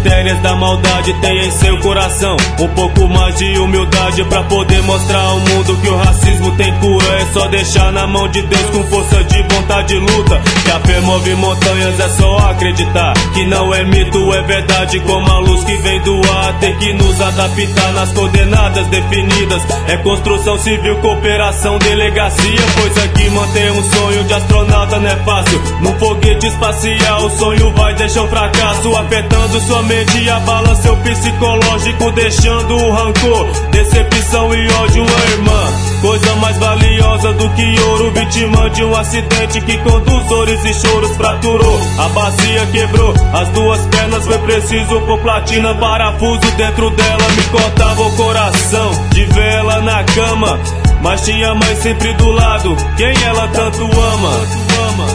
bactérias da maldade tem em seu coração um pouco mais de humildade pra poder mostrar ao mundo que o racismo tem cura. É só deixar na mão de Deus com força de vontade e luta. Que a fé move montanhas, é só acreditar que não é mito, é verdade. Como a luz que vem do ar, ter que nos adaptar nas coordenadas definidas. É construção civil, cooperação, delegacia. Pois aqui manter um sonho de astronauta não é fácil. Num foguete espacial o sonho vai deixar um fracasso, afetando sua mente e abala seu psicológico, deixando o rancor, decepção e ódio. Uma irmã, coisa mais valiosa do que ouro, vítima de um acidente que conduz dores e choros. Fraturou, a bacia quebrou, as duas pernas foi preciso pôr platina, parafuso dentro dela me cortava o coração. De ver ela na cama, mas tinha a mãe sempre do lado, quem ela tanto ama.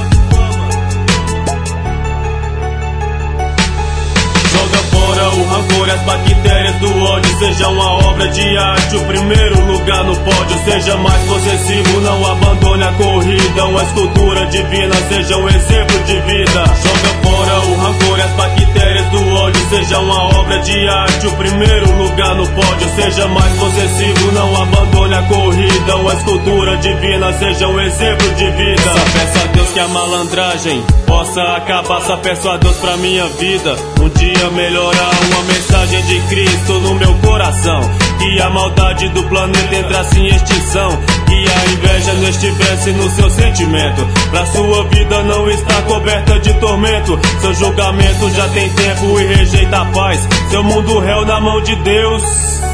Joga fora o rancor e as bactérias do ódio. Seja uma obra de arte, o primeiro lugar no pódio. Seja mais possessivo, não abandone a corrida. Uma escultura divina, seja um exemplo de vida. Joga fora o rancor e as bactérias do ódio. Seja uma obra de arte, o primeiro lugar no pódio. Seja mais possessivo, não abandone a corrida. Uma escultura divina, seja um exemplo de vida. Só peço a Deus que a malandragem possa acabar. Só peço a Deus pra minha vida um dia melhorar. Uma mensagem de Cristo no meu coração, que a maldade do planeta entrasse em extinção, que a inveja não estivesse no seu sentimento, pra sua vida não estar coberta de tormento. Seu julgamento já tem tempo e rejeita a paz. Seu mundo réu na mão de Deus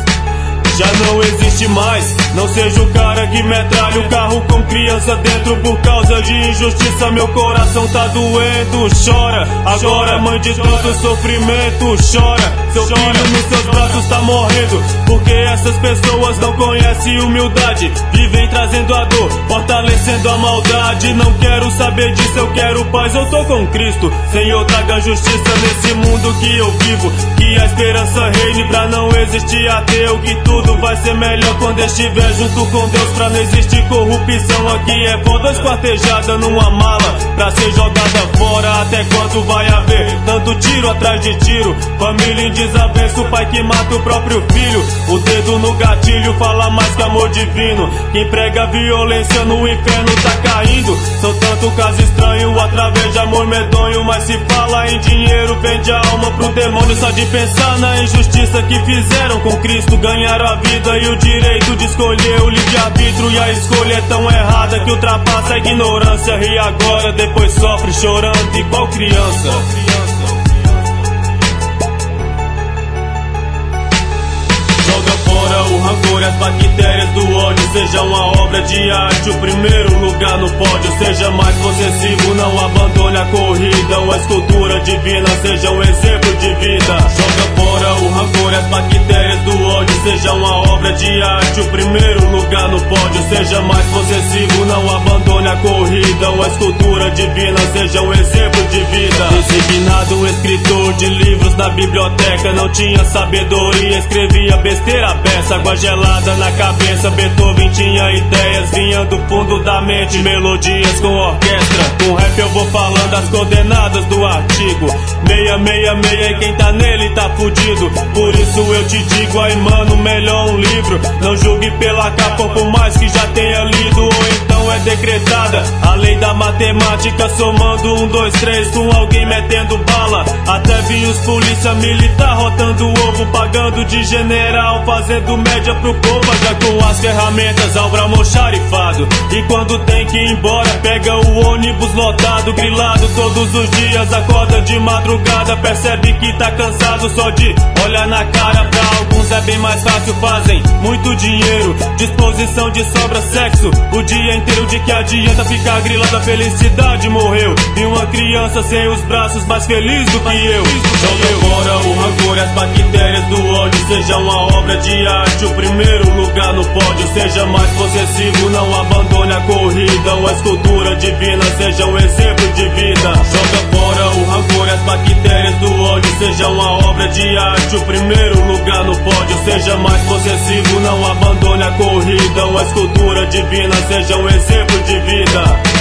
já não existe mais. Não seja o cara que metralha o carro com criança dentro por causa de injustiça. Meu coração tá doendo, chora agora, mãe de tanto sofrimento, chora. Seu filho nos seus braços tá morrendo, porque essas pessoas não conhecem humildade. Vivem trazendo a dor, fortalecendo a maldade. Não quero saber disso, eu quero paz, eu tô com Cristo. Senhor, traga justiça nesse mundo que eu vivo, que a esperança reine pra não existir ateu, que tudo vai ser melhor quando estiver junto com Deus. Pra não existir corrupção aqui é foda, esquartejada numa mala pra ser jogada fora. Até quando vai haver tanto tiro atrás de tiro? Família em desavenço, pai que mata o próprio filho. O dedo no gatilho fala mais que amor divino. Quem prega violência no inferno tá caindo. São tanto caso estranho através de amor medonho, mas se fala em dinheiro vende a alma pro demônio. Só de pensar na injustiça que fizeram com Cristo, ganharam a vida e o direito de escolher o livre-arbítrio. E a escolha é tão errada que ultrapassa a ignorância. E agora depois sofre chorando igual criança. Joga fora o rancor e as bactérias do ódio. Seja uma obra de arte, o primeiro lugar no pódio. Seja mais possessivo, não abandone a corrida. Uma escultura divina, seja um exemplo de vida. Joga fora o rancor e as bactérias do ódio. Seja uma obra de arte, o primeiro lugar no pódio. Seja mais possessivo, não abandone a corrida. Uma escultura divina, seja um exemplo de vida. Designado escritor de livros na biblioteca, não tinha sabedoria, escrevia besteira beça. Água gelada na cabeça, Beethoven tinha ideias, vinha do fundo da mente, melodias com orquestra. Com rap eu vou falando as coordenadas do artigo 666, e quem tá nele tá fudido. Por isso eu te digo aí, mano, melhor um livro. Não julgue pela capa, por mais que já tenha lido. Ou então é decretada a lei da matemática, somando 1, 2, 3 com alguém metendo bala. Até vi os polícia militar rotando ovo, pagando de general, fazendo média pro povo. Já com as ferramentas almoxarifado, e quando tem que ir embora pega o ônibus lotado, grilado todos os dias, acorda de madrugada, percebe que tá cansado só de olhar na cara. Pra alguns é bem mais fácil, fazem muito dinheiro, disposição de sobra, sexo o dia inteiro. De que adianta ficar grilado, a felicidade morreu. E uma criança sem os braços mais feliz do que eu. Joga fora o rancor e as bactérias do ódio. Seja uma obra de arte, o primeiro lugar no pódio. Seja mais possessivo, não abandone a corrida. Uma escultura divina, seja um exemplo de vida. Joga fora o rancor e as bactérias do ódio. Seja uma obra de arte, o primeiro lugar no pódio. Seja mais possessivo, não abandone a corrida. Uma escultura divina, seja um exemplo de vida.